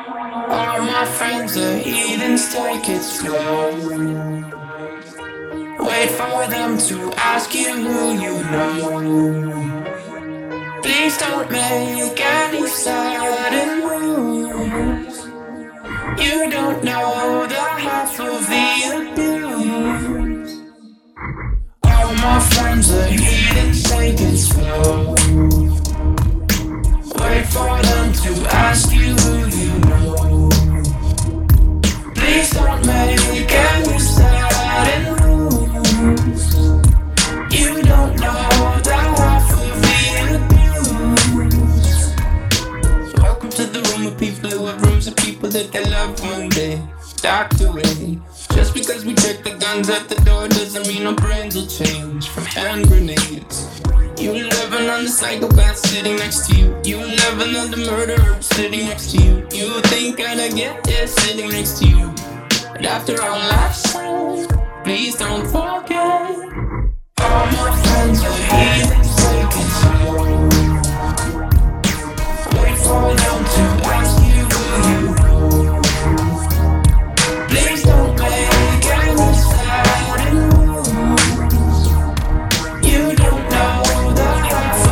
All my friends are heathens, take it slow. Wait for them to ask you who you know. Please don't make any sudden moves. You don't know the half of the abuse. All my friends are heathens, take it slow. Wait for them to ask you who you know. Please don't make any sudden moves. You don't know the half of the abuse. Welcome to the room of people who have rooms of people that they love one day docked away. Just because we check the guns at the door doesn't mean our brains will change from hand grenades. You love another psychopath sitting next to you. You love another murderer sitting next to you. You think I'd get there sitting next to you. But after all I've said, please don't forget. All my friends are heathens, take it slow. Wait for them to ask you who you know. Please don't make any sudden moves. You don't know the half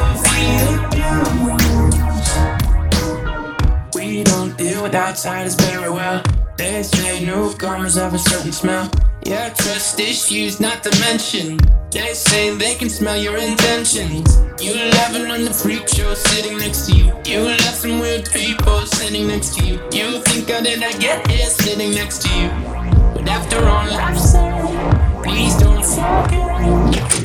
of the abuse. We don't deal with outsiders very well. They say newcomers have a certain smell. Yeah, trust issues not to mention. They say they can smell your intentions. You laughing on the freak show sitting next to you. You left some weird people sitting next to you. You think how did I get here sitting next to you. But after all I've said, please don't forget.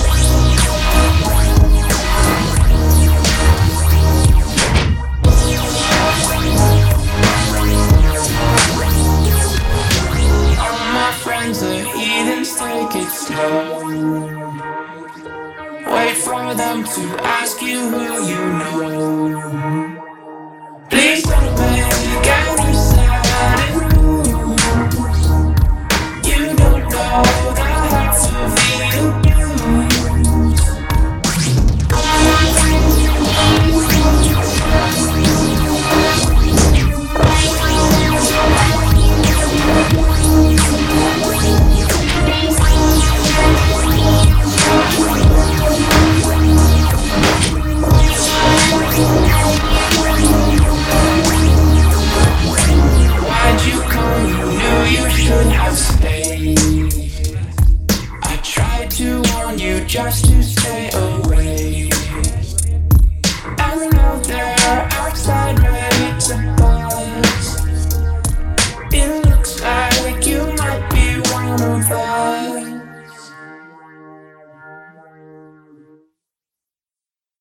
Friends are heathens, take it slow. Wait for them to ask you who you know.